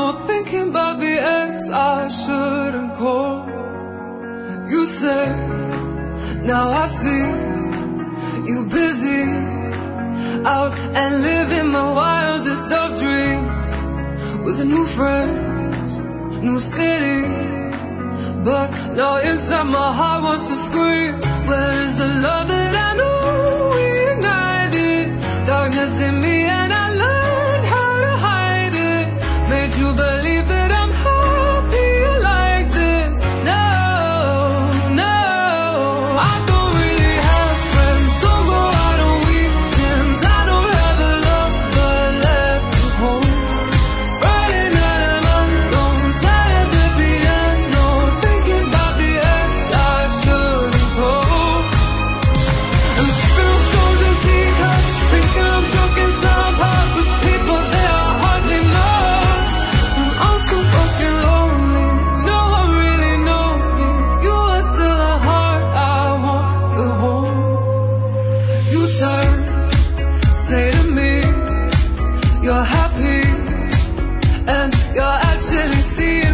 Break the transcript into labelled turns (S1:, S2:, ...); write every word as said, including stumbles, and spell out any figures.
S1: thinking about the ex I shouldn't call. You say, now I see you busy out and living my wildest of dreams with new friends, new cities. But now inside my heart wants to scream, where is the love that I knew we ignited? Darkness in me and I learned how to hide it. Made you believe that I'm happy like this. No, no, I don't really have friends, don't go out on weekends. I don't have a lover left to hold. Friday night I'm alone, sat at the piano, thinking about the ex I shouldn't call. And spilled stones and teacups, thinking I'm drunk in some pub with people that I hardly know. And I'm so fucking lonely, no one really knows me. You are still a heart I want to hold. You turn, say to me, you're happy, and you're actually seeing